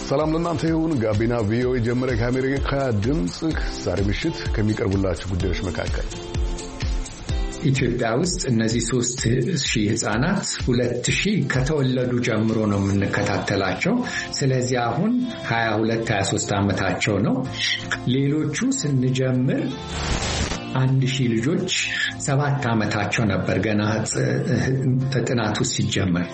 ሰላም ለእናንተ ይሁን። ጋቢና ቪኦኤ ጀመረ። ከአሜሪካ ድምፅ ዛሬ ምሽት ከሚቀርቡላችሁ ጉዳዮች መካከል ኢትዮጵያ ውስጥ እነዚህ 3000 ህጻናት 2000 ከተወለዱ ጀምሮ ነው የምንከታተላቸው። ስለዚህ አሁን 22-23 ዓመታቸው ነው። ሌሎቹ ስንጀምር 1000 ልጆች 7 ዓመታቸው ነበር ገና ጥናቱ ሲጀመር።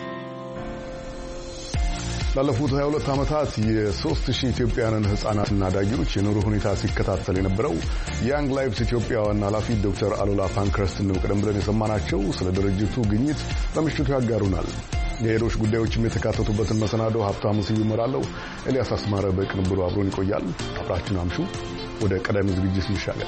ላለፉት 22 ዓመታት የ3000 ኢትዮጵያውያን ህጻናትና አዳጊዎች የኑሮ ሁኔታ ሲከታተል የነበረው ያንግ ላይቭስ ኢትዮጵያ ዋና ኃላፊ ዶክተር አሉላ ፓንክረስት ነው ቀደም ብለን የሰማናቸው። ስለ ድርጅቱ ግኝት በምሽቱ ያጋሩናል። የሌሎች ጉዳዮችም የተካተቱበትን መሰናዶ ሀብታሙ ስዩም እመራለሁ። ኤልያስ አስማረ በቅንብሩ አብሮን ይቆያል። አብራችሁን አምሹ። ወደ ቀዳሚ ዝግጅት እንሻገር።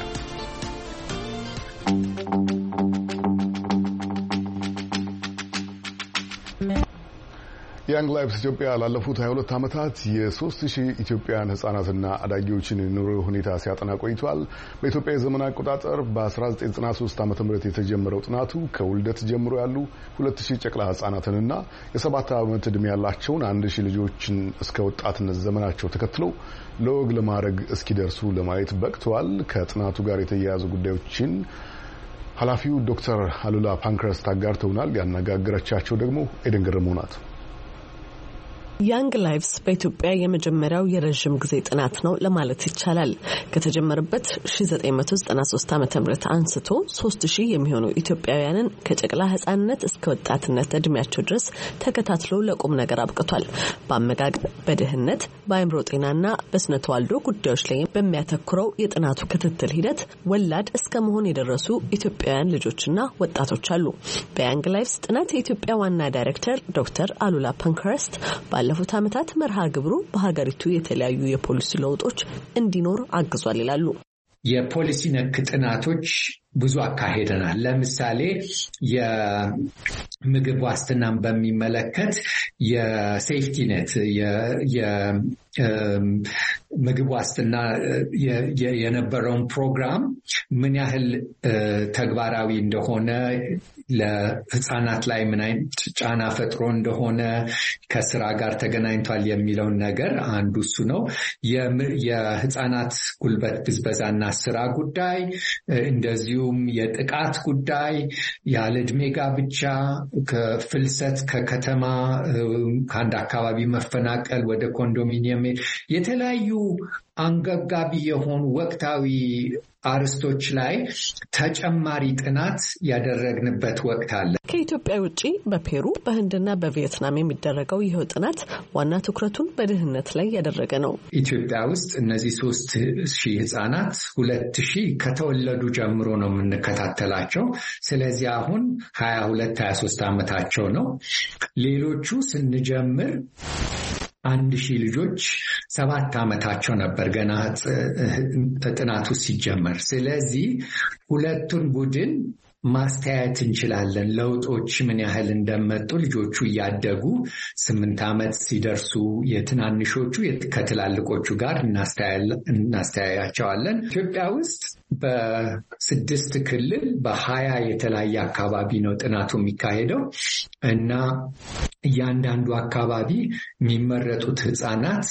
ያንግ ላይቭስ ኢትዮጵያ ላለፉት 22 ዓመታት የ3000 ኢትዮጵያውያን ህጻናትና አዳጊዎችን ኑሮ ሁኔታ ሲያጠና ቆይቷል። በኢትዮጵያ የዘመን አቆጣጠር በ1993 ዓ.ም የተጀመረው ጥናቱ ከውልደት ጀምሮ ያሉ 2000 ጨቅላ ህጻናትንና የ7 ዓመት ዕድሜ ያላቸውን 1000 ልጆችን እስከ ወጣትነት ዘመናቸው ተከትለው ለወግ ለማድረግ እስኪደርሱ ለማየት በቅተዋል። ከጥናቱ ጋር የተያያዙ ጉዳዮችን ኃላፊው ዶክተር አሉላ ፓንክረስት አጋርተውናል። ያነጋገረቻቸው ደግሞ ኤደን ገረመው ናት። ያንግ ላይቭስ በኢትዮጵያ የመጀመሪያው የረጅም ጊዜ ጥናት ነው ለማለት ይቻላል። ከተጀመረበት 1993 ዓ.ም አንስቶ 3000 የሚሆኑ ኢትዮጵያውያንን ከጨቅላ ህጻንነት እስከ ወጣትነት እድሜያቸው ድረስ ተከታትሎ ለቁም ነገር አብቅቷል። በአመጋገብ፣ በድህነት፣ በአእምሮ ጤናና በስነ ተዋልዶ ጉዳዮች ላይ በሚያተኩረው የጥናቱ ክትትል ሂደት ወላድ እስከ መሆን የደረሱ ኢትዮጵያውያን ልጆችና ወጣቶች አሉ። በያንግ ላይቭስ ጥናት የኢትዮጵያ ዋና ዳይሬክተር ዶክተር አሉላ ፓንክረስት ባለፉት ዓመታት መርሃ ግብሩ በሀገሪቱ የተለያዩ የፖሊሲ ለውጦች እንዲኖር አግዟል ይላሉ። የፖሊሲ ነክ ጥናቶች ብዙ አካሄደናል። ለምሳሌ የምግብ ዋስትናን በሚመለከት የሴፍቲ ኔት የምግብ ዋስትና የነበረውን ፕሮግራም ምን ያህል ተግባራዊ እንደሆነ፣ ለህፃናት ላይ ምን አይነት ጫና ፈጥሮ እንደሆነ፣ ከስራ ጋር ተገናኝቷል የሚለውን ነገር አንዱ እሱ ነው። የህፃናት ጉልበት ብዝበዛና ስራ ጉዳይ፣ እንደዚሁም የጥቃት ጉዳይ፣ ያለ ዕድሜ ጋብቻ፣ ከፍልሰት፣ ከከተማ ከአንድ አካባቢ መፈናቀል ወደ ኮንዶሚኒየም፣ የተለያዩ አንገብጋቢ የሆኑ ወቅታዊ አርስቶች ላይ ተጨማሪ ጥናት ያደረግንበት ወቅት አለ። ከኢትዮጵያ ውጪ በፔሩ፣ በህንድና በቪየትናም የሚደረገው ይህ ጥናት ዋና ትኩረቱን በድህነት ላይ ያደረገ ነው። ኢትዮጵያ ውስጥ እነዚህ 3000 ህጻናት 2000 ከተወለዱ ጀምሮ ነው የምንከታተላቸው። ስለዚህ አሁን 22-23 ዓመታቸው ነው። ሌሎቹ ስንጀምር 1000 ልጆች 7 ዓመታቸው ነበር ገና ጥናቱ ሲጀመር። ስለዚህ ሁለቱን ቡድን ማስተያየት እንችላለን። ለውጦች ምን ያህል እንደመጡ ልጆቹ እያደጉ 8 ዓመት ሲደርሱ የትናንሾቹ ከትላልቆቹ ጋር እናስተያያቸዋለን። ኢትዮጵያ ውስጥ በ6 ክልል በ20 የተለያየ አካባቢ ነው ጥናቱ የሚካሄደው እና እያንዳንዱ አካባቢ የሚመረጡት ህጻናት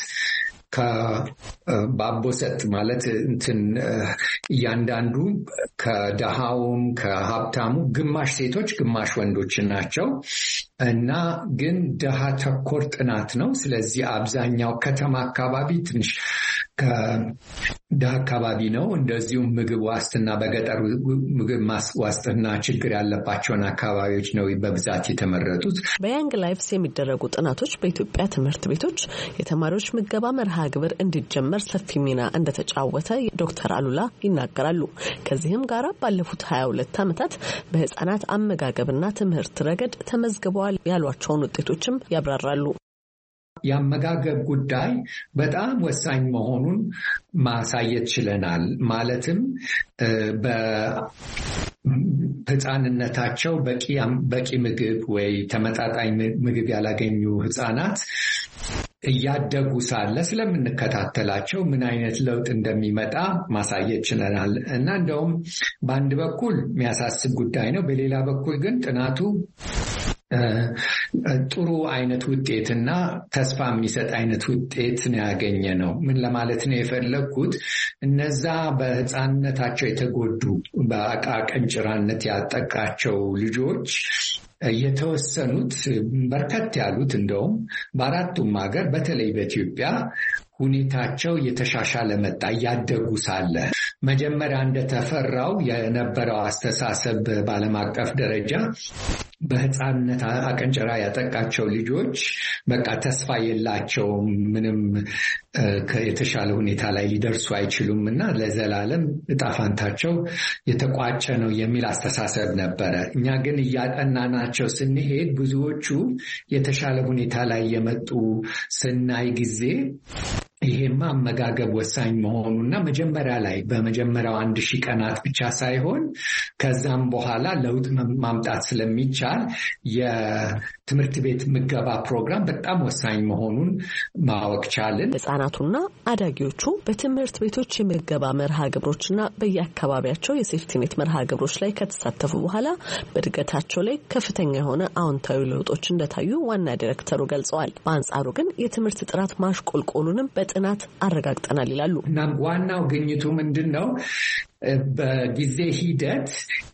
ከባቦሰጥ ማለት እያንዳንዱ ከደሃውም ከሀብታሙ ግማሽ ሴቶች ግማሽ ወንዶች ናቸው እና ግን ደሃ ተኮር ጥናት ነው። ስለዚህ አብዛኛው ከተማ አካባቢ ትንሽ ከደሃ አካባቢ ነው። እንደዚሁም ምግብ ዋስትና በገጠሩ ምግብ ዋስትና ችግር ያለባቸውን አካባቢዎች ነው በብዛት የተመረጡት። በያንግ ላይቭስ የሚደረጉ ጥናቶች በኢትዮጵያ ትምህርት ቤቶች የተማሪዎች ምገባ መርሃ ግብር እንዲጀመር ሰፊ ሚና እንደተጫወተ ዶክተር አሉላ ይናገራሉ። ከዚህም ጋር ባለፉት 22 ዓመታት በህፃናት አመጋገብና ትምህርት ረገድ ተመዝግበዋል ያሏቸውን ውጤቶችም ያብራራሉ። የአመጋገብ ጉዳይ በጣም ወሳኝ መሆኑን ማሳየት ችለናል። ማለትም በህፃንነታቸው በቂ ምግብ ወይ ተመጣጣኝ ምግብ ያላገኙ ህፃናት እያደጉ ሳለ ስለምንከታተላቸው ምን አይነት ለውጥ እንደሚመጣ ማሳየት ችለናል እና እንደውም በአንድ በኩል የሚያሳስብ ጉዳይ ነው። በሌላ በኩል ግን ጥናቱ ጥሩ አይነት ውጤትና ተስፋ የሚሰጥ አይነት ውጤት ነው ያገኘ ነው። ምን ለማለት ነው የፈለኩት? እነዛ በህፃንነታቸው የተጎዱ በአቃቀንጭራነት ያጠቃቸው ልጆች የተወሰኑት በርከት ያሉት እንደውም በአራቱም ሀገር በተለይ በኢትዮጵያ ሁኔታቸው የተሻሻለ መጣ። እያደጉ ሳለ መጀመሪያ እንደተፈራው የነበረው አስተሳሰብ በዓለም አቀፍ ደረጃ በህፃንነት አቀንጨራ ያጠቃቸው ልጆች በቃ ተስፋ የላቸውም፣ ምንም የተሻለ ሁኔታ ላይ ሊደርሱ አይችሉም እና ለዘላለም እጣ ፈንታቸው የተቋጨ ነው የሚል አስተሳሰብ ነበረ። እኛ ግን እያጠናናቸው ስንሄድ ብዙዎቹ የተሻለ ሁኔታ ላይ የመጡ ስናይ ጊዜ ይሄማ አመጋገብ ወሳኝ መሆኑና መጀመሪያ ላይ በመጀመሪያው 1000 ቀናት ብቻ ሳይሆን ከዛም በኋላ ለውጥ ማምጣት ስለሚቻል የትምህርት ቤት ምገባ ፕሮግራም በጣም ወሳኝ መሆኑን ማወቅ ቻልን። ህጻናቱና አዳጊዎቹ በትምህርት ቤቶች የምገባ መርሃ ግብሮችና በየአካባቢያቸው የሴፍቲኔት መርሃ ግብሮች ላይ ከተሳተፉ በኋላ በእድገታቸው ላይ ከፍተኛ የሆነ አዎንታዊ ለውጦች እንደታዩ ዋና ዲሬክተሩ ገልጸዋል። በአንጻሩ ግን የትምህርት ጥራት ማሽቆልቆሉንም በጥናት አረጋግጠናል ይላሉ። እና ዋናው ግኝቱ ምንድን ነው? በጊዜ ሂደት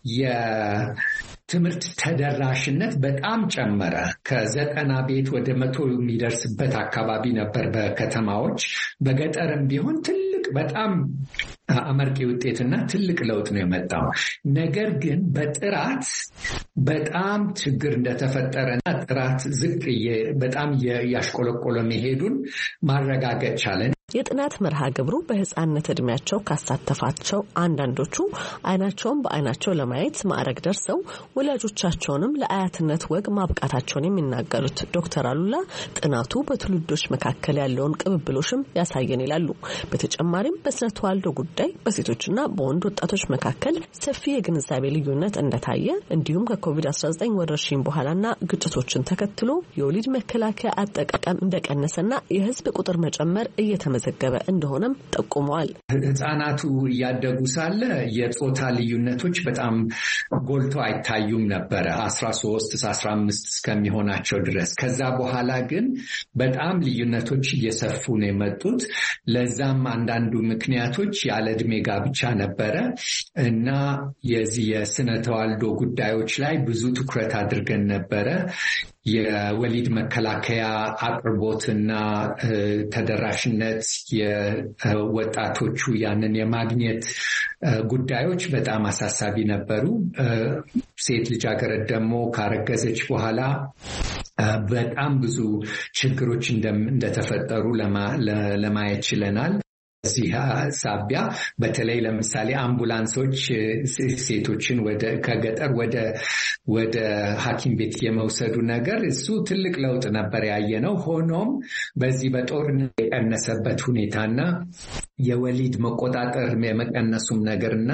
የትምህርት ተደራሽነት በጣም ጨመረ። ከ90 ቤት ወደ 100 የሚደርስበት አካባቢ ነበር በከተማዎች። በገጠርም ቢሆን ትልቅ በጣም አመርቂ ውጤትና ትልቅ ለውጥ ነው የመጣው። ነገር ግን በጥራት በጣም ችግር እንደተፈጠረና ጥራት ዝቅ በጣም ያሽቆለቆለ መሄዱን ማረጋገጥ ቻለን። የጥናት መርሃ ግብሩ በህፃንነት እድሜያቸው ካሳተፋቸው አንዳንዶቹ አይናቸውን በአይናቸው ለማየት ማዕረግ ደርሰው ወላጆቻቸውንም ለአያትነት ወግ ማብቃታቸውን የሚናገሩት ዶክተር አሉላ ጥናቱ በትውልዶች መካከል ያለውን ቅብብሎሽም ያሳየን ይላሉ። በተጨማሪም በስነ ተዋልዶ ጉዳይ በሴቶችና በወንድ ወጣቶች መካከል ሰፊ የግንዛቤ ልዩነት እንደታየ እንዲሁም ከኮቪድ-19 ወረርሽኝ በኋላና ግጭቶችን ተከትሎ የወሊድ መከላከያ አጠቃቀም እንደቀነሰና የህዝብ ቁጥር መጨመር እየተመዘገበ እንደሆነም ጠቁመዋል። ህጻናቱ እያደጉ ሳለ የጾታ ልዩነቶች በጣም ጎልቶ አይታዩም ነበረ 13-15 እስከሚሆናቸው ድረስ። ከዛ በኋላ ግን በጣም ልዩነቶች እየሰፉ ነው የመጡት። ለዛም አንዳንዱ ምክንያቶች ያለ ዕድሜ ጋብቻ ነበረ እና የዚህ የስነ ተዋልዶ ጉዳዮች ላይ ብዙ ትኩረት አድርገን ነበረ። የወሊድ መከላከያ አቅርቦትና ተደራሽነት፣ የወጣቶቹ ያንን የማግኘት ጉዳዮች በጣም አሳሳቢ ነበሩ። ሴት ልጃገረድ ደግሞ ካረገዘች በኋላ በጣም ብዙ ችግሮች እንደተፈጠሩ ለማየት ችለናል። እዚህ ሳቢያ በተለይ ለምሳሌ አምቡላንሶች ሴቶችን ከገጠር ወደ ሐኪም ቤት የመውሰዱ ነገር እሱ ትልቅ ለውጥ ነበር ያየነው። ሆኖም በዚህ በጦርነት የቀነሰበት ሁኔታና የወሊድ መቆጣጠር የመቀነሱም ነገርና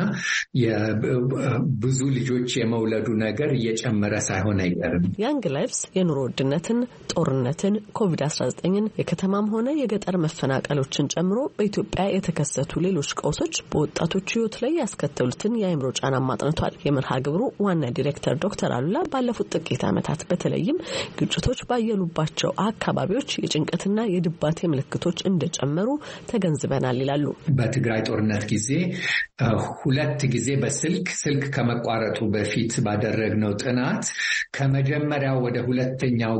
ብዙ ልጆች የመውለዱ ነገር እየጨመረ ሳይሆን አይቀርም። ያንግ ላይፍስ የኑሮ ውድነትን፣ ጦርነትን፣ ኮቪድ-19ን፣ የከተማም ሆነ የገጠር መፈናቀሎችን ጨምሮ በኢትዮጵያ የተከሰቱ ሌሎች ቀውሶች በወጣቶች ሕይወት ላይ ያስከተሉትን የአእምሮ ጫና ማጥንቷል። የመርሃ ግብሩ ዋና ዲሬክተር ዶክተር አሉላ ባለፉት ጥቂት ዓመታት በተለይም ግጭቶች ባየሉባቸው አካባቢዎች የጭንቀትና የድባቴ ምልክቶች እንደጨመሩ ተገንዝበናል ይላሉ። በትግራይ ጦርነት ጊዜ 2 ጊዜ ስልክ ከመቋረጡ በፊት ባደረግነው ጥናት ከመጀመሪያው ወደ 2ኛው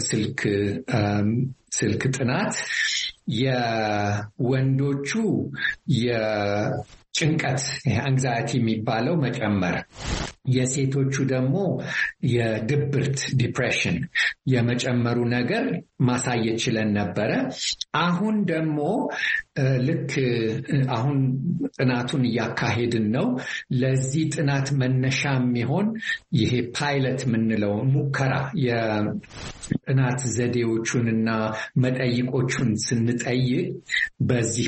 ስልክ ጥናት የወንዶቹ የጭንቀት አንግዛይቲ የሚባለው መጨመር፣ የሴቶቹ ደግሞ የድብርት ዲፕሬሽን የመጨመሩ ነገር ማሳየት ችለን ነበረ። አሁን ደግሞ ልክ አሁን ጥናቱን እያካሄድን ነው። ለዚህ ጥናት መነሻ የሚሆን ይሄ ፓይለት የምንለው ሙከራ የጥናት ዘዴዎቹንና መጠይቆቹን ስንጠይቅ በዚህ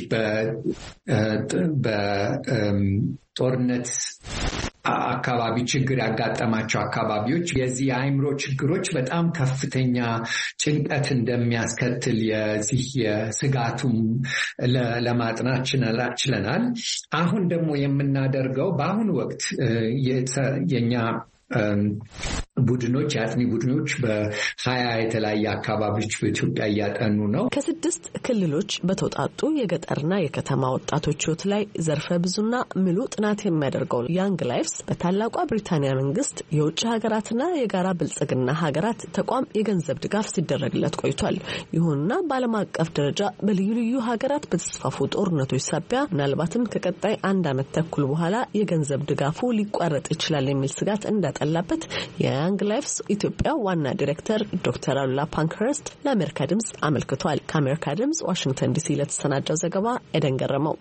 በጦርነት አካባቢ ችግር ያጋጠማቸው አካባቢዎች የዚህ የአእምሮ ችግሮች በጣም ከፍተኛ ጭንቀት እንደሚያስከትል የዚህ የስጋቱም ለማጥናት ችለናል። አሁን ደግሞ የምናደርገው በአሁኑ ወቅት የኛ ቡድኖች የአጥኒ ቡድኖች በ20 የተለያየ አካባቢዎች በኢትዮጵያ እያጠኑ ነው። ከ6 ክልሎች በተውጣጡ የገጠርና የከተማ ወጣቶች ሕይወት ላይ ዘርፈ ብዙና ምሉ ጥናት የሚያደርገው ያንግ ላይፍስ በታላቋ ብሪታንያ መንግስት የውጭ ሀገራትና የጋራ ብልጽግና ሀገራት ተቋም የገንዘብ ድጋፍ ሲደረግለት ቆይቷል። ይሁንና በዓለም አቀፍ ደረጃ በልዩ ልዩ ሀገራት በተስፋፉ ጦርነቶች ሳቢያ ምናልባትም ከቀጣይ 1 ዓመት ተኩል በኋላ የገንዘብ ድጋፉ ሊቋረጥ ይችላል የሚል ስጋት እንዳጠላበት የያንግ ላይፍስ ኢትዮጵያ ዋና ዲሬክተር ዶክተር አሉላ ፓንክረስት ለአሜሪካ ድምጽ አመልክቷል። ከአሜሪካ ድምጽ ዋሽንግተን ዲሲ ለተሰናዳው ዘገባ ኤደን ገረመው።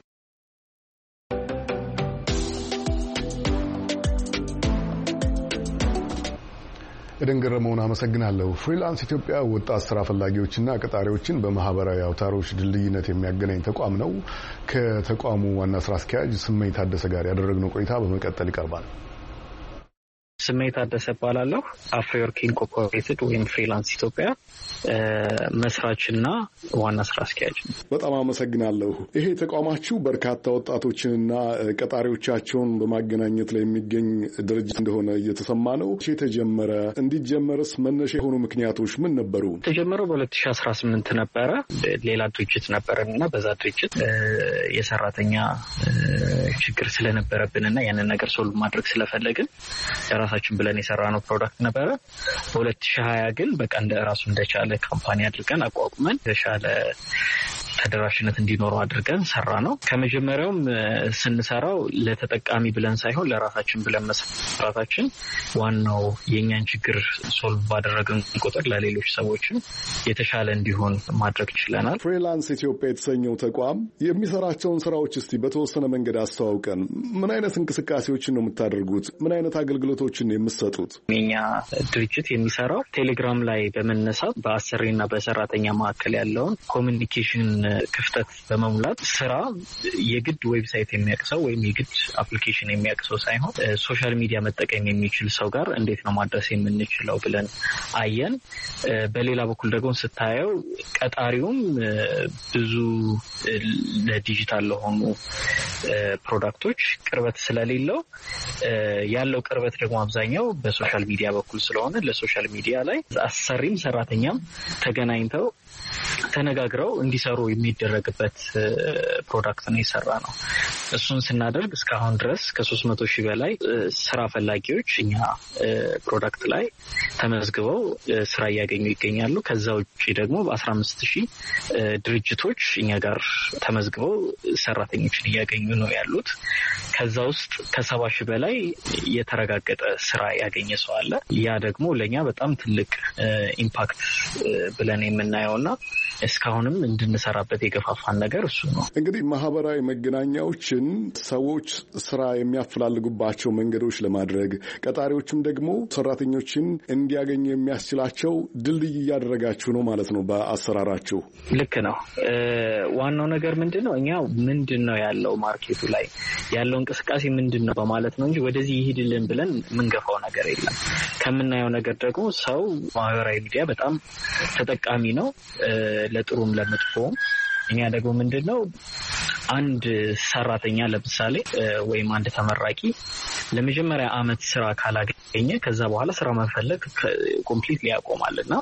ኤደን ገረመውን አመሰግናለሁ። ፍሪላንስ ኢትዮጵያ ወጣት ስራ ፈላጊዎችና ቀጣሪዎችን በማህበራዊ አውታሮች ድልድይነት የሚያገናኝ ተቋም ነው። ከተቋሙ ዋና ስራ አስኪያጅ ስመኝ ታደሰ ጋር ያደረግነው ቆይታ በመቀጠል ይቀርባል። ስሜ ታደሰ እባላለሁ። አፍሪወርክ ኢንኮርፖሬትድ ወይም ፍሪላንስ ኢትዮጵያ መስራችና ዋና ስራ አስኪያጅ ነው። በጣም አመሰግናለሁ። ይሄ ተቋማችሁ በርካታ ወጣቶችንና ቀጣሪዎቻቸውን በማገናኘት ላይ የሚገኝ ድርጅት እንደሆነ እየተሰማ ነው። የተጀመረ እንዲጀመርስ መነሻ የሆኑ ምክንያቶች ምን ነበሩ? የተጀመረው በ2018 ነበረ። ሌላ ድርጅት ነበረንና በዛ ድርጅት የሰራተኛ ችግር ስለነበረብንና ያንን ነገር ሶልቭ ማድረግ ስለፈለግን ራሳችን ብለን የሰራነው ፕሮዳክት ነበረ። በ2020 ግን በቃ እንደ ራሱ እንደቻለ ካምፓኒ አድርገን አቋቁመን የተሻለ ተደራሽነት እንዲኖረው አድርገን ሰራ ነው። ከመጀመሪያውም ስንሰራው ለተጠቃሚ ብለን ሳይሆን ለራሳችን ብለን መስራታችን ዋናው የኛን ችግር ሶልቭ ባደረግን ቁጥር ለሌሎች ሰዎችም የተሻለ እንዲሆን ማድረግ ችለናል። ፍሪላንስ ኢትዮጵያ የተሰኘው ተቋም የሚሰራቸውን ስራዎች እስቲ በተወሰነ መንገድ አስተዋውቀን። ምን አይነት እንቅስቃሴዎችን ነው የምታደርጉት? ምን አይነት አገልግሎቶችን ነው የምትሰጡት? የኛ ድርጅት የሚሰራው ቴሌግራም ላይ በመነሳት በአሰሪና በሰራተኛ መካከል ያለውን ኮሚኒኬሽን ክፍተት በመሙላት ስራ የግድ ዌብሳይት የሚያቅሰው ወይም የግድ አፕሊኬሽን የሚያቅሰው ሳይሆን ሶሻል ሚዲያ መጠቀም የሚችል ሰው ጋር እንዴት ነው ማድረስ የምንችለው ብለን አየን። በሌላ በኩል ደግሞ ስታየው ቀጣሪውም ብዙ ለዲጂታል ለሆኑ ፕሮዳክቶች ቅርበት ስለሌለው ያለው ቅርበት ደግሞ አብዛኛው በሶሻል ሚዲያ በኩል ስለሆነ ለሶሻል ሚዲያ ላይ አሰሪም ሰራተኛም ተገናኝተው ተነጋግረው እንዲሰሩ የሚደረግበት ፕሮዳክት ነው የሰራ ነው። እሱን ስናደርግ እስካሁን ድረስ ከ300,000 በላይ ስራ ፈላጊዎች እኛ ፕሮዳክት ላይ ተመዝግበው ስራ እያገኙ ይገኛሉ። ከዛ ውጪ ደግሞ በ15,000 ድርጅቶች እኛ ጋር ተመዝግበው ሰራተኞችን እያገኙ ነው ያሉት። ከዛ ውስጥ ከ70,000 በላይ የተረጋገጠ ስራ ያገኘ ሰው አለ። ያ ደግሞ ለኛ በጣም ትልቅ ኢምፓክት ብለን የምናየውና እስካሁንም እንድንሰራበት የገፋፋን ነገር እሱ ነው። እንግዲህ ማህበራዊ መገናኛዎችን ሰዎች ስራ የሚያፈላልጉባቸው መንገዶች ለማድረግ ቀጣሪዎችም ደግሞ ሰራተኞችን እንዲያገኙ የሚያስችላቸው ድልድይ እያደረጋችሁ ነው ማለት ነው በአሰራራችሁ። ልክ ነው። ዋናው ነገር ምንድነው? እኛ ምንድነው ያለው ማርኬቱ ላይ ያለው እንቅስቃሴ ምንድነው በማለት ነው እንጂ ወደዚህ ይሄድልን ብለን የምንገፋው ነገር የለም። ከምናየው ነገር ደግሞ ሰው ማህበራዊ ሚዲያ በጣም ተጠቃሚ ነው፣ ለጥሩም ለመጥፎም። እኛ ደግሞ ምንድነው አንድ ሰራተኛ ለምሳሌ ወይም አንድ ተመራቂ ለመጀመሪያ አመት ስራ ካላገኘ ከዛ በኋላ ስራ መፈለግ ኮምፕሊትሊ ያቆማልና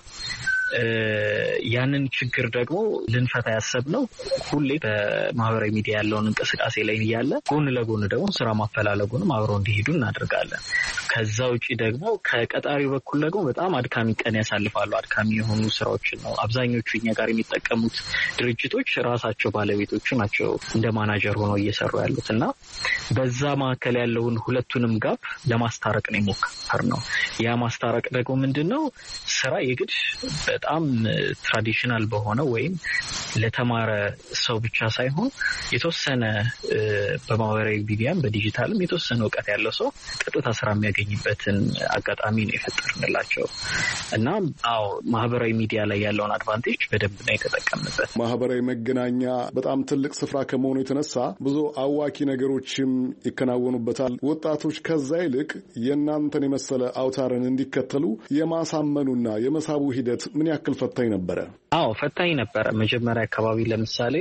ያንን ችግር ደግሞ ልንፈታ ያሰብነው ሁሌ በማህበራዊ ሚዲያ ያለውን እንቅስቃሴ ላይ ያለ ጎን ለጎን ደግሞ ስራ ማፈላለጉንም አብረው እንዲሄዱ እናደርጋለን። ከዛ ውጪ ደግሞ ከቀጣሪው በኩል ደግሞ በጣም አድካሚ ቀን ያሳልፋሉ። አድካሚ የሆኑ ስራዎችን ነው አብዛኞቹ እኛ ጋር የሚጠቀሙት ድርጅቶች ራሳቸው ባለቤቶቹ ናቸው እንደ ማናጀር ሆነው እየሰሩ ያሉት እና በዛ መካከል ያለውን ሁለቱንም ጋፕ ለማስታረቅ ነው የሞከርነው። ያ ማስታረቅ ደግሞ ምንድነው ስራ የግድ በጣም ትራዲሽናል በሆነ ወይም ለተማረ ሰው ብቻ ሳይሆን የተወሰነ በማህበራዊ ሚዲያም በዲጂታልም የተወሰነ እውቀት ያለው ሰው ቀጥታ ስራ የሚያገኝበትን አጋጣሚ ነው የፈጠርንላቸው እና ማህበራዊ ሚዲያ ላይ ያለውን አድቫንቴጅ በደንብ ነው የተጠቀምንበት። ማህበራዊ መገናኛ በጣም ትልቅ ስፍራ ከመሆኑ የተነሳ ብዙ አዋኪ ነገሮችም ይከናወኑበታል። ወጣቶች ከዛ ይልቅ የእናንተን የመሰለ አውታርን እንዲከተሉ የማሳመኑና የመሳቡ ሂደት ምን ያክል ፈታኝ ነበረ? አዎ ፈታኝ ነበረ። መጀመሪያ አካባቢ ለምሳሌ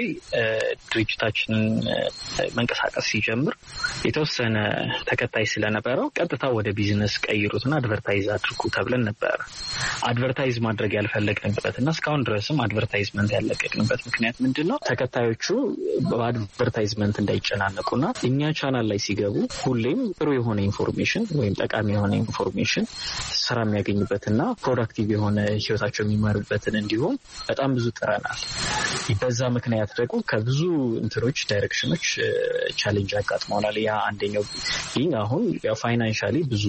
ድርጅታችንን መንቀሳቀስ ሲጀምር የተወሰነ ተከታይ ስለነበረው ቀጥታ ወደ ቢዝነስ ቀይሩትና አድቨርታይዝ አድርጉ ተብለን ነበረ። አድቨርታይዝ ማድረግ ያልፈለግንበትና እስካሁን ድረስም አድቨርታይዝመንት ያለቀቅንበት ምክንያት ምንድነው? ተከታዮቹ በአድቨርታይዝመንት እንዳይጨናነቁና እኛ ቻናል ላይ ሲገቡ ሁሌም ጥሩ የሆነ ኢንፎርሜሽን ወይም ጠቃሚ የሆነ ኢንፎርሜሽን ስራ የሚያገኙበትና ፕሮዳክቲቭ የሆነ ህይወታቸው የሚመሩበትን እንዲሁም በጣም ብዙ ጥረናል። በዛ ምክንያት ደግሞ ከብዙ እንትሮች ዳይሬክሽኖች ቻሌንጅ አጋጥመውናል። ያ አንደኛው ይህ አሁን ያው ፋይናንሻሊ ብዙ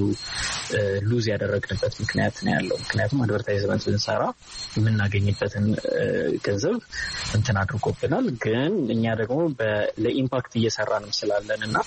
ሉዝ ያደረግንበት ምክንያት ነው ያለው። ምክንያቱም አድቨርታይዝመንት ብንሰራ የምናገኝበትን ገንዘብ እንትን አድርጎብናል። ግን እኛ ደግሞ ለኢምፓክት እየሰራንም ስላለን እና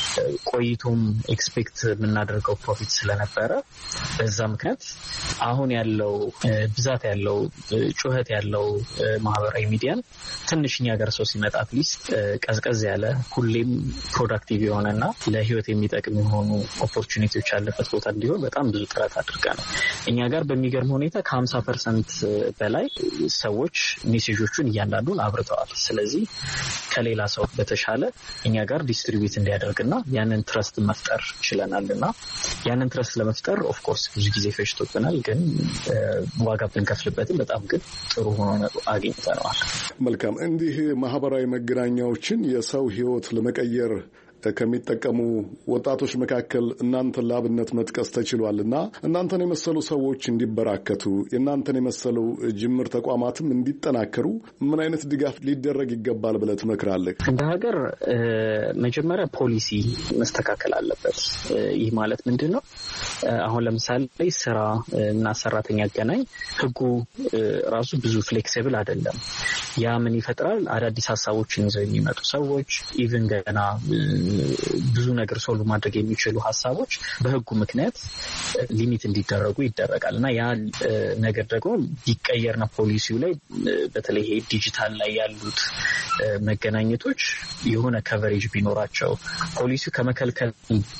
ቆይቶም ኤክስፔክት የምናደርገው ፕሮፊት ስለነበረ በዛ ምክንያት አሁን ያለው ብዛት ያለው ጩኸት ያለው ማህበራዊ ሚዲያን ትንሽ እኛ ጋር ሰው ሲመጣ አትሊስት ቀዝቀዝ ያለ ሁሌም ፕሮዳክቲቭ የሆነና ለህይወት የሚጠቅም የሆኑ ኦፖርቹኒቲዎች ያለበት ቦታ እንዲሆን በጣም ብዙ ጥረት አድርገናል። እኛ ጋር በሚገርም ሁኔታ ከ50% በላይ ሰዎች ሜሴጆቹን እያንዳንዱን አብርተዋል። ስለዚህ ከሌላ ሰው በተሻለ እኛ ጋር ዲስትሪቢዩት እንዲያደርግና ያንን ትረስት መፍጠር ችለናልና ያንን ትረስት ለመፍጠር ኦፍ ኮርስ ብዙ ጊዜ ፈጅቶብናል። ግን ዋጋ ብንከፍልበትም በጣም ግን ጥሩ ሆኖ አግኝተነዋል። መልካም። እንዲህ ማህበራዊ መገናኛዎችን የሰው ህይወት ለመቀየር ከሚጠቀሙ ወጣቶች መካከል እናንተን ለአብነት መጥቀስ ተችሏልና እናንተን የመሰሉ ሰዎች እንዲበራከቱ የእናንተን የመሰሉ ጅምር ተቋማትም እንዲጠናከሩ ምን አይነት ድጋፍ ሊደረግ ይገባል ብለህ ትመክራለህ? እንደ ሀገር መጀመሪያ ፖሊሲ መስተካከል አለበት። ይህ ማለት ምንድን ነው? አሁን ለምሳሌ ስራ እና ሰራተኛ አገናኝ ህጉ ራሱ ብዙ ፍሌክሲብል አይደለም። ያ ምን ይፈጥራል? አዳዲስ ሀሳቦችን ይዘው የሚመጡ ሰዎች ኢቭን ገና ብዙ ነገር ሶልቭ ማድረግ የሚችሉ ሀሳቦች በህጉ ምክንያት ሊሚት እንዲደረጉ ይደረጋል እና ያ ነገር ደግሞ ቢቀየርና ፖሊሲው ላይ በተለይ ይሄ ዲጂታል ላይ ያሉት መገናኘቶች የሆነ ከቨሬጅ ቢኖራቸው ፖሊሲው ከመከልከል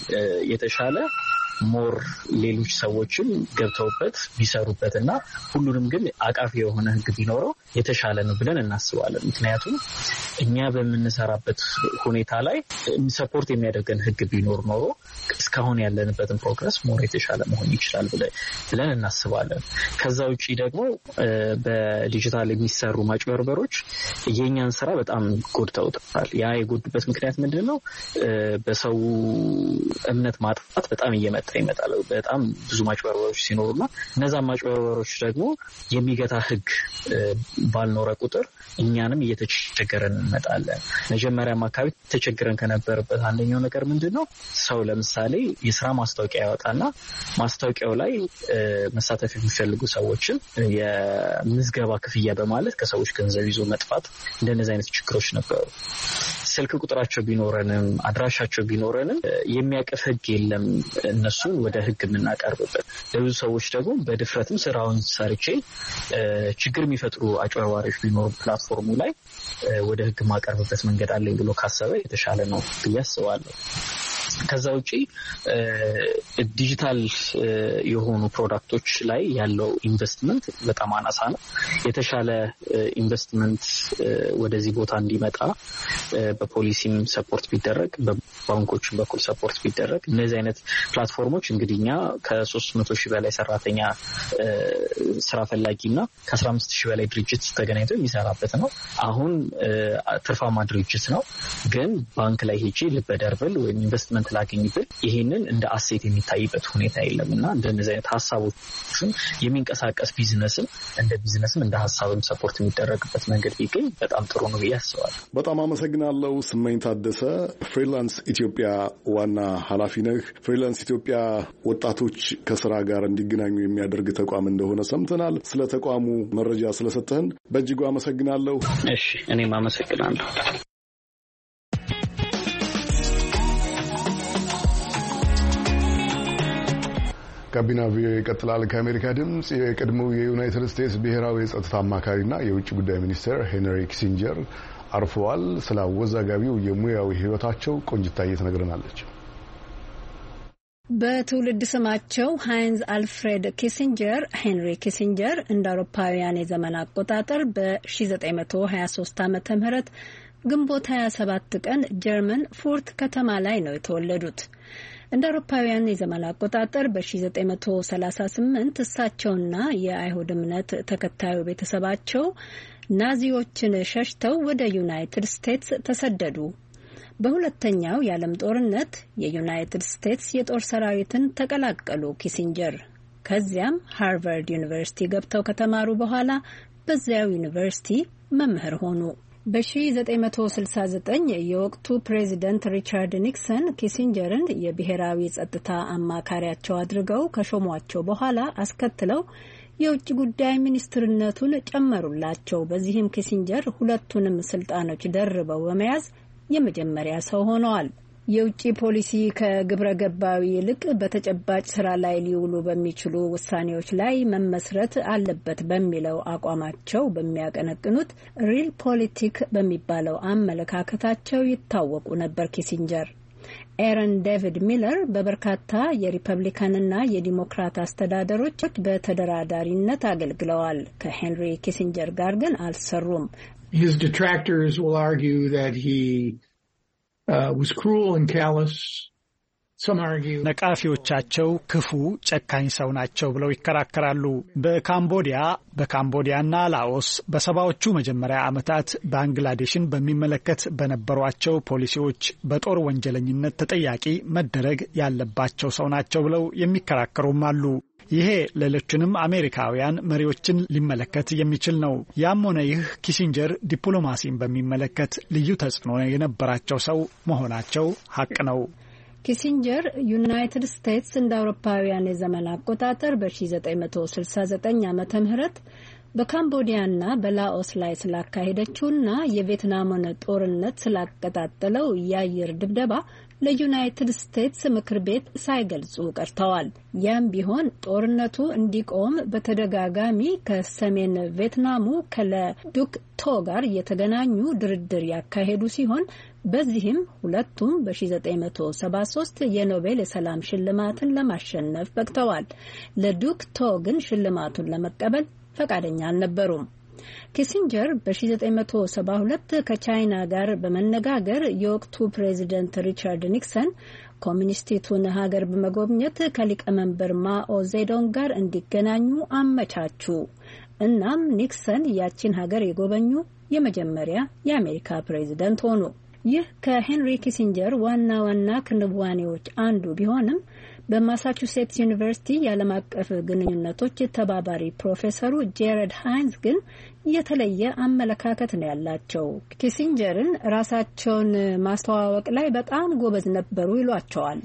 የተሻለ ሞር ሌሎች ሰዎችም ገብተውበት ቢሰሩበትና ሁሉንም ግን አቃፊ የሆነ ህግ ቢኖረው የተሻለ ነው ብለን እናስባለን። ምክንያቱም እኛ በምንሰራበት ሁኔታ ላይ ሰፖርት የሚያደርገን ህግ ቢኖር ኖሮ እስካሁን ያለንበትን ፕሮግረስ ሞር የተሻለ መሆን ይችላል ብለን እናስባለን። ከዛ ውጪ ደግሞ በዲጂታል የሚሰሩ ማጭበርበሮች የኛን ስራ በጣም ጎድተውታል። ያ የጎዱበት ምክንያት ምንድነው? በሰው እምነት ማጥፋት በጣም እየመጣ ይመጣል። በጣም ብዙ ማጭበርበሮች ሲኖሩና እነዛ ማጭበርበሮች ደግሞ የሚገታ ህግ ባልኖረ ቁጥር እኛንም እየተቸገረን እንመጣለን። መጀመሪያም አካባቢ ተቸግረን ከነበረበት አንደኛው ነገር ምንድነው? ሰው ለምሳሌ የስራ ማስታወቂያ ያወጣና ማስታወቂያው ላይ መሳተፍ የሚፈልጉ ሰዎችን የምዝገባ ክፍያ በማለት ከሰዎች ገንዘብ ይዞ መጥፋት፣ እንደነዚህ አይነት ችግሮች ነበሩ። ስልክ ቁጥራቸው ቢኖረንም አድራሻቸው ቢኖረንም የሚያቅፍ ህግ የለም እነሱን ወደ ህግ የምናቀርብበት። ለብዙ ሰዎች ደግሞ በድፍረትም ስራውን ሰርቼ ችግር የሚፈጥሩ አጭበርባሪዎች ቢኖሩ ፕላትፎርሙ ላይ ወደ ህግ ማቀርብበት መንገድ አለኝ ብሎ ካሰበ የተሻለ ነው ብዬ አስባለሁ። ከዛ ውጪ ዲጂታል የሆኑ ፕሮዳክቶች ላይ ያለው ኢንቨስትመንት በጣም አናሳ ነው። የተሻለ ኢንቨስትመንት ወደዚህ ቦታ እንዲመጣ በፖሊሲም ሰፖርት ቢደረግ፣ በባንኮችም በኩል ሰፖርት ቢደረግ እነዚህ አይነት ፕላትፎርሞች እንግዲህ እኛ ከ300,000 በላይ ሰራተኛ ስራ ፈላጊና ከ15,000 በላይ ድርጅት ተገናኝቶ የሚሰራበት ነው። አሁን ትርፋማ ድርጅት ነው። ግን ባንክ ላይ ሄጄ ልበደርብል ወይም ኢንቨስትመንት ላገኝብል ይሄንን እንደ አሴት የሚታይበት ሁኔታ የለምና እንደነዚህ አይነት ሀሳቦችን የሚንቀሳቀስ ቢዝነስም እንደ ሀሳብም ሰፖርት የሚደረግበት መንገድ ቢገኝ በጣም ጥሩ ነው ብዬ አስባለሁ። በጣም አመሰግናለሁ። ስመኝ ታደሰ ፍሪላንስ ኢትዮጵያ ዋና ኃላፊ ነህ። ፍሪላንስ ኢትዮጵያ ወጣቶች ከስራ ጋር እንዲገናኙ የሚያደርግ ተቋም እንደሆነ ሰምተናል። ስለ ተቋሙ መረጃ ስለሰጠህን በእጅጉ አመሰግናለሁ። እሺ፣ እኔም አመሰግናለሁ። ጋቢና ቪኦኤ ይቀጥላል። ከአሜሪካ ድምጽ የቀድሞው የዩናይትድ ስቴትስ ብሔራዊ የጸጥታ አማካሪና የውጭ ጉዳይ ሚኒስትር ሄንሪ ኪሲንጀር አርፈዋል። ስለ አወዛጋቢው የሙያዊ ህይወታቸው ቆንጅታዬ ትነግረናለች። በትውልድ ስማቸው ሃይንዝ አልፍሬድ ኪሲንጀር ሄንሪ ኪሲንጀር እንደ አውሮፓውያን የዘመን አቆጣጠር በ1923 ዓመተ ምህረት ግንቦት 27 ቀን ጀርመን ፉርት ከተማ ላይ ነው የተወለዱት። እንደ አውሮፓውያን የዘመን አቆጣጠር በ1938 እሳቸውና የአይሁድ እምነት ተከታዩ ቤተሰባቸው ናዚዎችን ሸሽተው ወደ ዩናይትድ ስቴትስ ተሰደዱ። በሁለተኛው የዓለም ጦርነት የዩናይትድ ስቴትስ የጦር ሰራዊትን ተቀላቀሉ ኪሲንጀር። ከዚያም ሃርቫርድ ዩኒቨርሲቲ ገብተው ከተማሩ በኋላ በዚያው ዩኒቨርሲቲ መምህር ሆኑ። በ1969 የወቅቱ ፕሬዚደንት ሪቻርድ ኒክሰን ኪሲንጀርን የብሔራዊ ጸጥታ አማካሪያቸው አድርገው ከሾሟቸው በኋላ አስከትለው የውጭ ጉዳይ ሚኒስትርነቱን ጨመሩላቸው። በዚህም ኪሲንጀር ሁለቱንም ስልጣኖች ደርበው በመያዝ የመጀመሪያ ሰው ሆነዋል። የውጭ ፖሊሲ ከግብረ ገባዊ ይልቅ በተጨባጭ ስራ ላይ ሊውሉ በሚችሉ ውሳኔዎች ላይ መመስረት አለበት በሚለው አቋማቸው በሚያቀነቅኑት ሪል ፖሊቲክ በሚባለው አመለካከታቸው ይታወቁ ነበር ኪሲንጀር። ኤረን ዴቪድ ሚለር በበርካታ የሪፐብሊካንና የዲሞክራት አስተዳደሮች በተደራዳሪነት አገልግለዋል። ከሄንሪ ኪሲንጀር ጋር ግን አልሰሩም። His detractors will argue that he was cruel and callous. Some argue ነቃፊዎቻቸው ክፉ ጨካኝ ሰው ናቸው ብለው ይከራከራሉ። በካምቦዲያና ላኦስ በሰባዎቹ መጀመሪያ ዓመታት ባንግላዴሽን በሚመለከት በነበሯቸው ፖሊሲዎች በጦር ወንጀለኝነት ተጠያቂ መደረግ ያለባቸው ሰው ናቸው ብለው የሚከራከሩም አሉ። ይሄ ሌሎችንም አሜሪካውያን መሪዎችን ሊመለከት የሚችል ነው። ያም ሆነ ይህ ኪሲንጀር ዲፕሎማሲን በሚመለከት ልዩ ተጽዕኖ የነበራቸው ሰው መሆናቸው ሀቅ ነው። ኪሲንጀር ዩናይትድ ስቴትስ እንደ አውሮፓውያን የዘመን አቆጣጠር በ1969 ዓመተ ምህረት በካምቦዲያና በላኦስ ላይ ስላካሄደችውና የቪየትናምን ጦርነት ስላቀጣጠለው የአየር ድብደባ ለዩናይትድ ስቴትስ ምክር ቤት ሳይገልጹ ቀርተዋል። ያም ቢሆን ጦርነቱ እንዲቆም በተደጋጋሚ ከሰሜን ቪየትናሙ ከለዱክ ቶ ጋር የተገናኙ ድርድር ያካሄዱ ሲሆን በዚህም ሁለቱም በ1973 የኖቤል የሰላም ሽልማትን ለማሸነፍ በቅተዋል። ለዱክ ቶ ግን ሽልማቱን ለመቀበል ፈቃደኛ አልነበሩም። ኪሲንጀር በ1972 ከቻይና ጋር በመነጋገር የወቅቱ ፕሬዚደንት ሪቻርድ ኒክሰን ኮሚኒስቲቱን ሀገር በመጎብኘት ከሊቀመንበር ማኦ ዜዶንግ ጋር እንዲገናኙ አመቻቹ። እናም ኒክሰን ያቺን ሀገር የጎበኙ የመጀመሪያ የአሜሪካ ፕሬዚደንት ሆኑ። ይህ ከሄንሪ ኪሲንጀር ዋና ዋና ክንዋኔዎች አንዱ ቢሆንም በማሳቹሴትስ ዩኒቨርሲቲ የዓለም አቀፍ ግንኙነቶች ተባባሪ ፕሮፌሰሩ ጄረድ ሃይንዝ ግን የተለየ አመለካከት ነው ያላቸው። ኪሲንጀርን ራሳቸውን ማስተዋወቅ ላይ በጣም ጎበዝ ነበሩ ይሏቸዋል።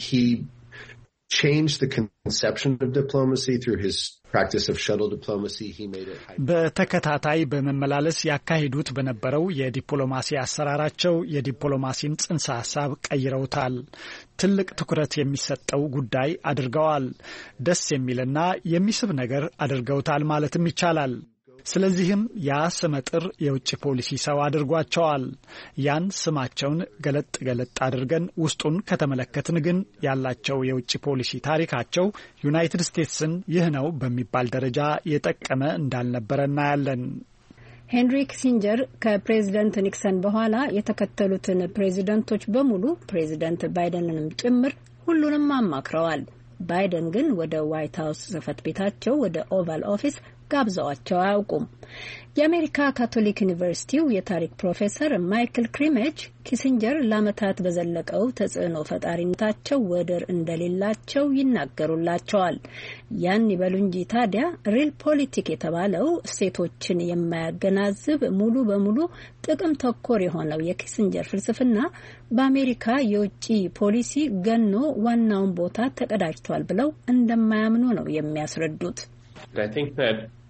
changed the conception of diplomacy through his practice of shuttle diplomacy. He made it በተከታታይ በመመላለስ ያካሂዱት በነበረው የዲፕሎማሲ አሰራራቸው የዲፕሎማሲን ጽንሰ ሐሳብ ቀይረውታል። ትልቅ ትኩረት የሚሰጠው ጉዳይ አድርገዋል። ደስ የሚልና የሚስብ ነገር አድርገውታል ማለትም ይቻላል። ስለዚህም ያ ስመጥር የውጭ ፖሊሲ ሰው አድርጓቸዋል። ያን ስማቸውን ገለጥ አድርገን ውስጡን ከተመለከትን ግን ያላቸው የውጭ ፖሊሲ ታሪካቸው ዩናይትድ ስቴትስን ይህ ነው በሚባል ደረጃ የጠቀመ እንዳልነበረ እናያለን። ሄንሪ ኪሲንጀር ከፕሬዚደንት ኒክሰን በኋላ የተከተሉትን ፕሬዚደንቶች በሙሉ ፕሬዚደንት ባይደንንም ጭምር ሁሉንም አማክረዋል። ባይደን ግን ወደ ዋይት ሃውስ ጽሕፈት ቤታቸው ወደ ኦቫል ኦፊስ ጋብዘዋቸው አያውቁም። የአሜሪካ ካቶሊክ ዩኒቨርሲቲው የታሪክ ፕሮፌሰር ማይክል ክሪሜጅ ኪሲንጀር ለዓመታት በዘለቀው ተጽዕኖ ፈጣሪነታቸው ወደር እንደሌላቸው ይናገሩላቸዋል። ያን ይበሉ እንጂ ታዲያ ሪል ፖሊቲክ የተባለው እሴቶችን የማያገናዝብ ሙሉ በሙሉ ጥቅም ተኮር የሆነው የኪሲንጀር ፍልስፍና በአሜሪካ የውጭ ፖሊሲ ገኖ ዋናውን ቦታ ተቀዳጅቷል ብለው እንደማያምኑ ነው የሚያስረዱት። I think that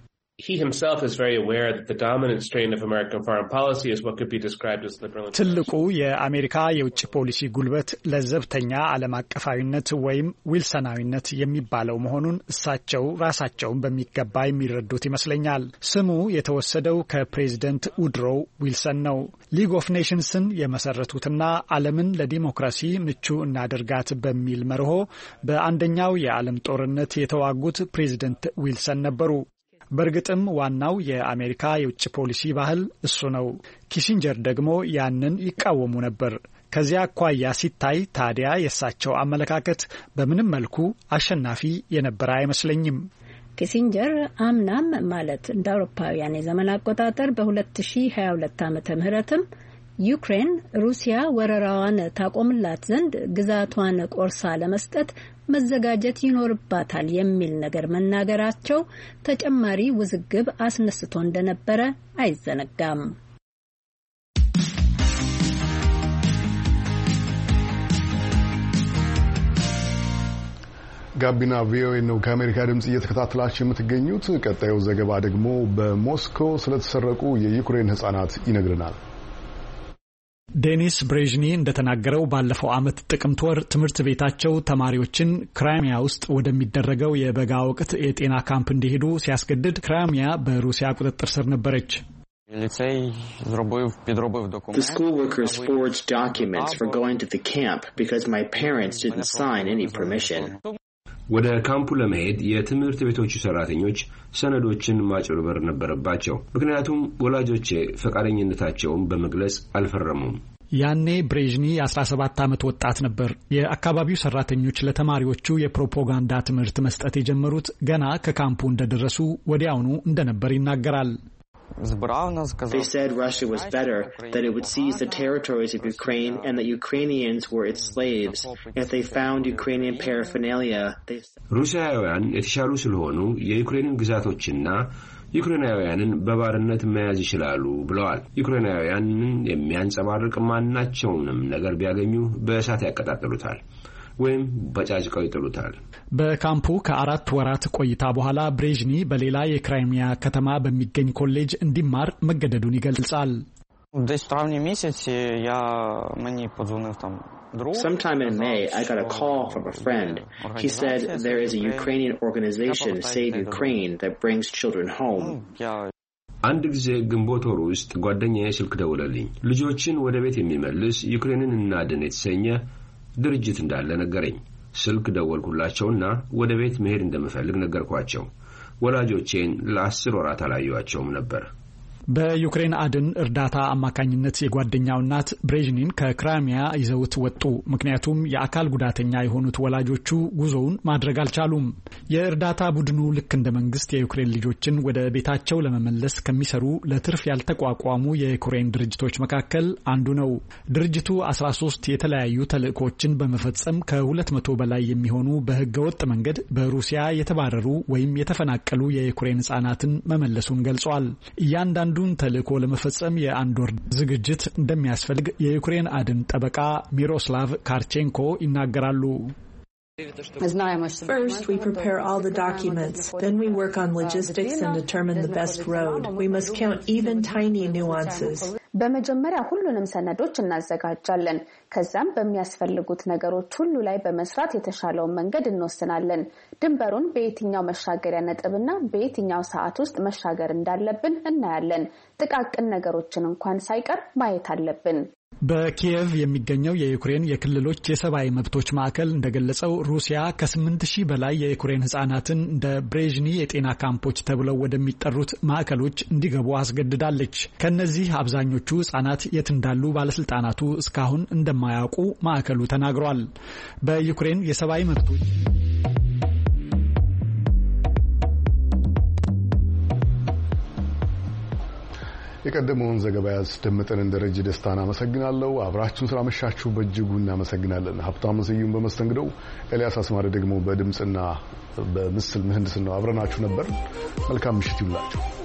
He himself is very aware that the dominant strain of American foreign policy is what could be described as liberal. ትልቁ የአሜሪካ የውጭ ፖሊሲ ጉልበት ለዘብተኛ ዓለም አቀፋዊነት ወይም ዊልሰናዊነት የሚባለው መሆኑን እሳቸው ራሳቸውን በሚገባ የሚረዱት ይመስለኛል። ስሙ የተወሰደው ከፕሬዝዳንት ውድሮ ዊልሰን ነው። ሊግ ኦፍ ኔሽንስን የመሰረቱትና ዓለምን ለዲሞክራሲ ምቹ እናድርጋት በሚል መርሆ በአንደኛው የዓለም ጦርነት የተዋጉት ፕሬዝዳንት ዊልሰን ነበሩ። በእርግጥም ዋናው የአሜሪካ የውጭ ፖሊሲ ባህል እሱ ነው። ኪሲንጀር ደግሞ ያንን ይቃወሙ ነበር። ከዚያ አኳያ ሲታይ ታዲያ የእሳቸው አመለካከት በምንም መልኩ አሸናፊ የነበረ አይመስለኝም። ኪሲንጀር አምናም ማለት እንደ አውሮፓውያን የዘመን አቆጣጠር በ2022 ዓመተ ምህረትም ዩክሬን ሩሲያ ወረራዋን ታቆምላት ዘንድ ግዛቷን ቆርሳ ለመስጠት መዘጋጀት ይኖርባታል የሚል ነገር መናገራቸው ተጨማሪ ውዝግብ አስነስቶ እንደነበረ አይዘነጋም። ጋቢና ቪኦኤ ነው ከአሜሪካ ድምጽ እየተከታተላችሁ የምትገኙት። ቀጣዩ ዘገባ ደግሞ በሞስኮ ስለተሰረቁ የዩክሬን ሕፃናት ይነግረናል። ዴኒስ ብሬዥኒ እንደተናገረው ባለፈው ዓመት ጥቅምት ወር ትምህርት ቤታቸው ተማሪዎችን ክራይሚያ ውስጥ ወደሚደረገው የበጋ ወቅት የጤና ካምፕ እንዲሄዱ ሲያስገድድ ክራይሚያ በሩሲያ ቁጥጥር ስር ነበረች። The school workers forged documents for going to the camp because my parents didn't sign any permission. ወደ ካምፑ ለመሄድ የትምህርት ቤቶቹ ሰራተኞች ሰነዶችን ማጭበርበር ነበረባቸው። ምክንያቱም ወላጆቼ ፈቃደኝነታቸውን በመግለጽ አልፈረሙም። ያኔ ብሬዥኒ 17 ዓመት ወጣት ነበር። የአካባቢው ሰራተኞች ለተማሪዎቹ የፕሮፓጋንዳ ትምህርት መስጠት የጀመሩት ገና ከካምፑ እንደደረሱ ወዲያውኑ እንደነበር ይናገራል። They said Russia was better, that it would seize the territories of Ukraine and that Ukrainians were its slaves. If they found Ukrainian paraphernalia, ሩሲያውያን የተሻሉ ስለሆኑ የዩክሬንን ግዛቶችና ዩክሬናውያንን በባርነት መያዝ ይችላሉ ብለዋል። ዩክሬናውያንን የሚያንጸባርቅ ማናቸውንም ነገር ቢያገኙ በእሳት ያቀጣጥሉታል ወይም በጫጭቀው ይጥሉታል። በካምፑ ከ4 ወራት ቆይታ በኋላ ብሬዥኒ በሌላ የክራይሚያ ከተማ በሚገኝ ኮሌጅ እንዲማር መገደዱን ይገልጻል። Sometime in May, I got a call from a friend. He said there is a Ukrainian organization, Save Ukraine, that brings children home. አንድ ጊዜ ግንቦት ወር ውስጥ ጓደኛዬ ስልክ ደውለልኝ። ልጆችን ወደ ቤት የሚመልስ ዩክሬንን እናድን የተሰኘ ድርጅት እንዳለ ነገረኝ። ስልክ ደወልኩላቸውና ወደ ቤት መሄድ እንደምፈልግ ነገርኳቸው። ወላጆቼን ለ10 ወራት አላዩዋቸውም ነበር። በዩክሬን አድን እርዳታ አማካኝነት የጓደኛው እናት ብሬዥኒን ከክራይሚያ ይዘውት ወጡ። ምክንያቱም የአካል ጉዳተኛ የሆኑት ወላጆቹ ጉዞውን ማድረግ አልቻሉም። የእርዳታ ቡድኑ ልክ እንደ መንግስት የዩክሬን ልጆችን ወደ ቤታቸው ለመመለስ ከሚሰሩ ለትርፍ ያልተቋቋሙ የዩክሬን ድርጅቶች መካከል አንዱ ነው። ድርጅቱ 13 የተለያዩ ተልእኮችን በመፈጸም ከ200 በላይ የሚሆኑ በህገወጥ መንገድ በሩሲያ የተባረሩ ወይም የተፈናቀሉ የዩክሬን ህጻናትን መመለሱን ገልጿል። እያንዳንዱን ተልእኮ ለመፈጸም የአንድ ወር ዝግጅት እንደሚያስፈልግ የዩክሬን አድን ጠበቃ ሚሮስላቭ ካርቼንኮ ይናገራሉ። First, we prepare all the documents. Then we work on logistics and determine the best road. We must count even tiny nuances. በመጀመሪያ ሁሉንም ሰነዶች እናዘጋጃለን። ከዛም በሚያስፈልጉት ነገሮች ሁሉ ላይ በመስራት የተሻለውን መንገድ እንወስናለን። ድንበሩን በየትኛው መሻገሪያ ነጥብና በየትኛው ሰዓት ውስጥ መሻገር እንዳለብን እናያለን። ጥቃቅን ነገሮችን እንኳን ሳይቀር ማየት አለብን። በኪየቭ የሚገኘው የዩክሬን የክልሎች የሰብአዊ መብቶች ማዕከል እንደገለጸው ሩሲያ ከ8000 በላይ የዩክሬን ህጻናትን እንደ ብሬዥኒ የጤና ካምፖች ተብለው ወደሚጠሩት ማዕከሎች እንዲገቡ አስገድዳለች። ከነዚህ አብዛኞቹ ህጻናት የት እንዳሉ ባለስልጣናቱ እስካሁን እንደማያውቁ ማዕከሉ ተናግሯል። በዩክሬን የሰብአዊ መብቶች የቀደመውን ዘገባ ያስደምጠን ደረጀ ደስታን አመሰግናለሁ። አብራችሁን ስላመሻችሁ በእጅጉ እናመሰግናለን። ሀብታሙ ስዩም በመስተንግዶው፣ ኤልያስ አስማረ ደግሞ በድምጽና በምስል ምህንድስናው አብረናችሁ ነበር። መልካም ምሽት ይሁንላችሁ።